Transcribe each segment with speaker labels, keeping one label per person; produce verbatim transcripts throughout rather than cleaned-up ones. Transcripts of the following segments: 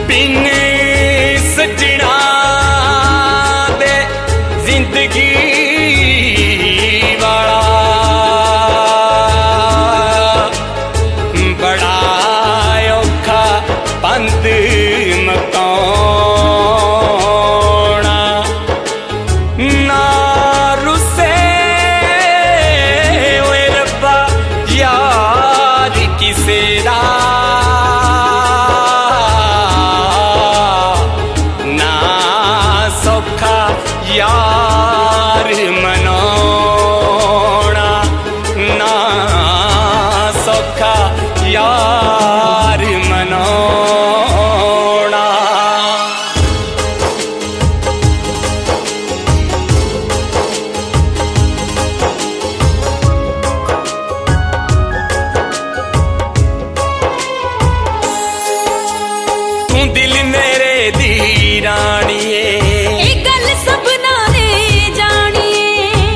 Speaker 1: बिन सजना दे जिंदगी वाला बड़ा औखा बंद मकाना ना रुसे ओए रब्बा यार किसे दा ना सौखा यार मनाना ना सौखा यार मनाना। तू दिल मेरे दी राणीए
Speaker 2: ए गल सबना ने जानिए।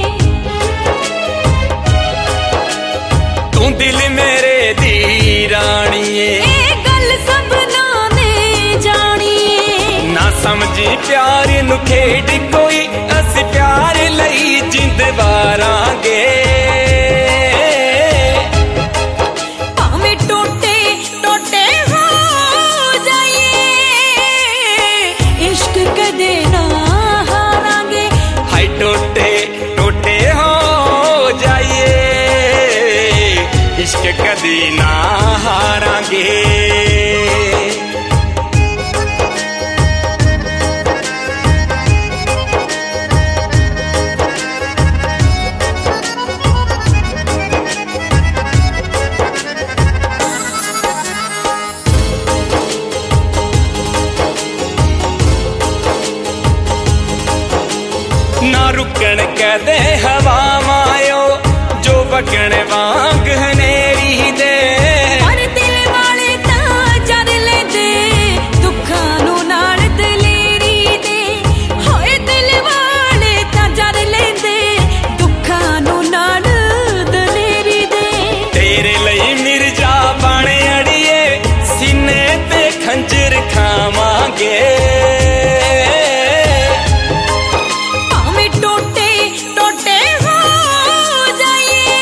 Speaker 1: तू दिल मेरे दी राणीए
Speaker 2: ए गल सबना ने जानिए।
Speaker 1: ना समझी प्यार नु खेड कोई अस प्यार लई जिंद वारांगे।
Speaker 2: भावें टोटे टोटे हो जाइए इश्क कदे ना हारांगे।
Speaker 1: हाय टोटे टोटे हो जाइए इश्क कदी ना हारांगे। ना रुकण कदे हवावायो जो बगण वांग हनेरी दे।
Speaker 2: पर दिल वाले तां जर लेंदे दुखां नू नाल दलेरी दे। होए दिल वाले तां जर लेंदे दुखां नू नाल दलेरी दे।
Speaker 1: तेरे लई मिर्जा बण अड़िए सीने ते खंजर खावांगे।
Speaker 2: भावें टोटे टोटे हो जाइए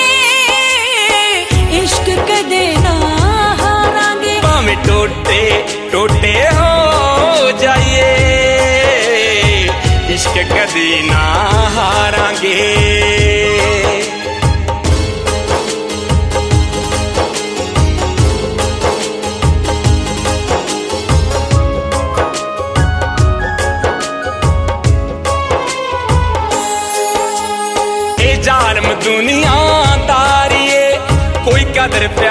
Speaker 2: इश्क कदे ना हारांगे।
Speaker 1: भावें टोटे टोटे हो जाइए इश्क कदी ना हारांगे। ए जालम दुनिया तारिए कोई कदर प्यार